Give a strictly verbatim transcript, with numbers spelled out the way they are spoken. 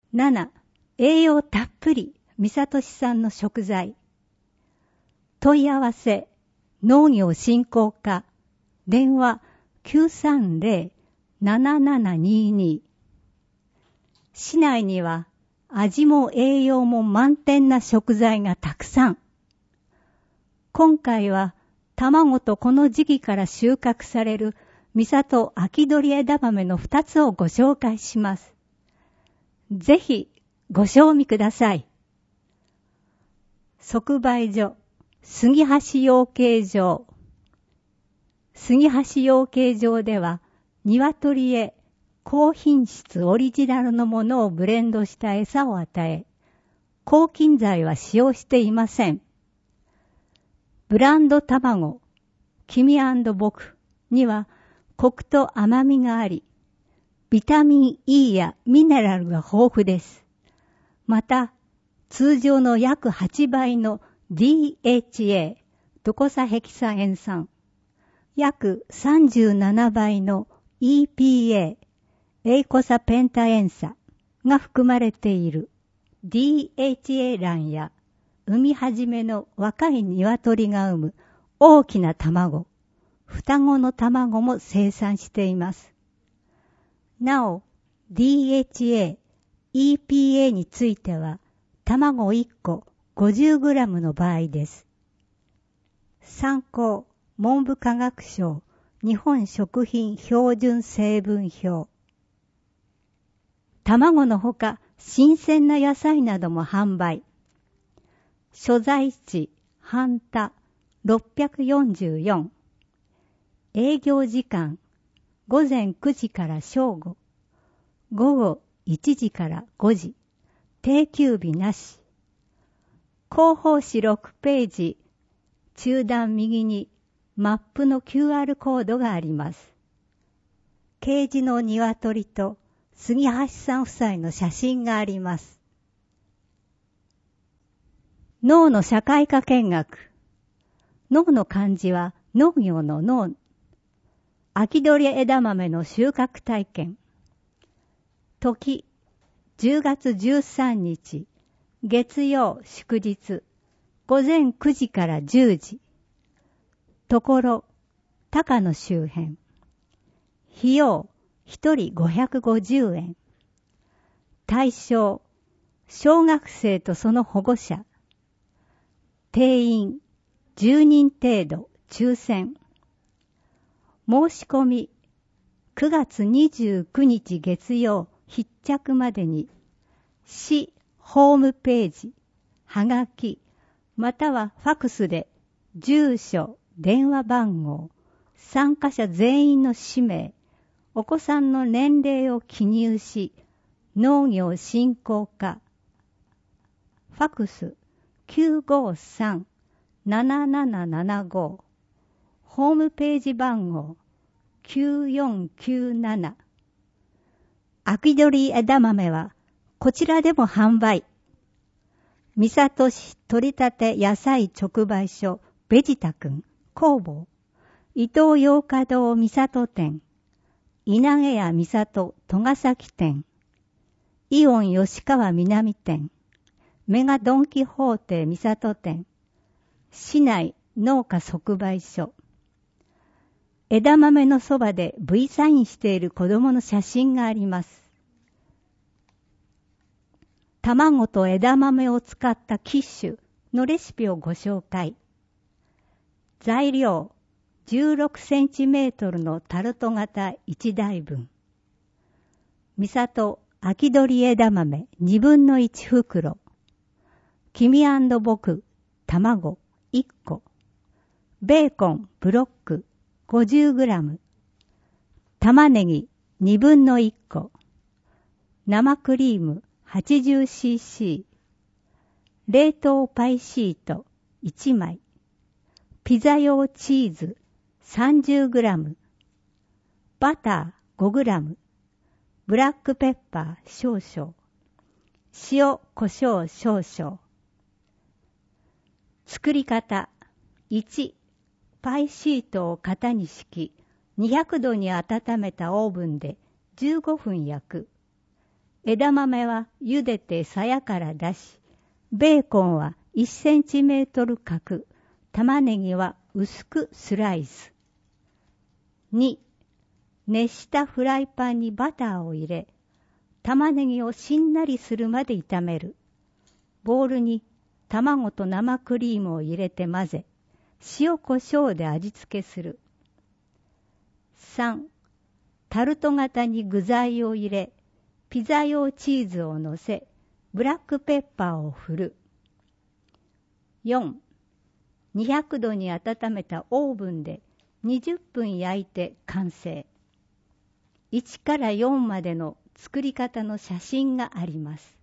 なな、栄養たっぷり三郷市産の食材。問い合わせ、農業振興課、電話 きゅうさんゼロ ななななにに。市内には味も栄養も満点な食材がたくさん。今回は卵とこの時期から収穫される三郷秋取枝豆のふたつをご紹介します。ぜひご賞味ください。即売所、杉橋養鶏場。杉橋養鶏場では、鶏へ高品質オリジナルのものをブレンドした餌を与え、抗菌剤は使用していません。ブランド卵、君&僕にはコクと甘みがあり、ビタミン E やミネラルが豊富です。また、通常の約はちばいの ディーエイチエー、ドコサヘキサエン酸、約さんじゅうななばいの イーピーエー、エイコサペンタエンサが含まれている ディーエイチエー 卵や産み始めの若い鶏が産む大きな卵、双子の卵も生産しています。なお、ディーエイチエー、イーピーエー については、卵いっこ ごじゅうグラム の場合です。参考、文部科学省日本食品標準成分表。卵のほか、新鮮な野菜なども販売。所在地、半田ろっぴゃくよんじゅうよん。営業時間、午前くじから正午、午後いちじからごじ、定休日なし。広報誌ろくページ、中段右にマップの キューアール コードがあります。ケージの鶏と杉橋さん夫妻の写真があります。農の社会科見学。農の漢字は農業の農。秋取枝豆の収穫体験。時、じゅうがつじゅうさんにち、月曜祝日、午前くじからじゅうじ。ところ、高野周辺。費用、ひとりごひゃくごじゅうえん。対象、小学生とその保護者。定員、じゅうにん程度、抽選。申し込み、くがつにじゅうくにち月曜必着までに、市ホームページ、はがき、またはファクスで、住所、電話番号、参加者全員の氏名、お子さんの年齢を記入し、農業振興課、ファクス きゅうごさん ななななななご、ホームページ番号きゅうよんきゅうなな。秋取枝豆はこちらでも販売。三郷市取り立て野菜直売所ベジタ君工房、伊東洋華堂三郷店、稲毛屋三郷戸ヶ崎店、イオン吉川南店、メガドンキホーテ三郷店、市内農家即売所。枝豆のそばで V サインしている子供の写真があります。卵と枝豆を使ったキッシュのレシピをご紹介。材料、じゅうろくセンチメートルのタルト型いちだいぶん。三郷秋取枝豆にぶんのいち袋。君&僕卵いっこ。ベーコンブロックごじゅうグラム。玉ねぎにぶんのいっこ。生クリーム はちじゅうシーシー。冷凍パイシートいちまい。ピザ用チーズ さんじゅうグラム。バター ごグラム。ブラックペッパー少々。塩、胡椒少々。作り方。いち、パイシートを型に敷き、にひゃくどに温めたオーブンでじゅうごふん焼く。 枝豆は茹でて鞘から出し、ベーコンはいちセンチメートル角、玉ねぎは薄くスライス。に、熱したフライパンにバターを入れ、玉ねぎをしんなりするまで炒める。ボウルに卵と生クリームを入れて混ぜ、塩コショウで味付けする。さん、タルト型に具材を入れ、ピザ用チーズをのせ、ブラックペッパーを振る。よん、にひゃくどに温めたオーブンでにじゅっぷん焼いて完成。いちからよんまでの作り方の写真があります。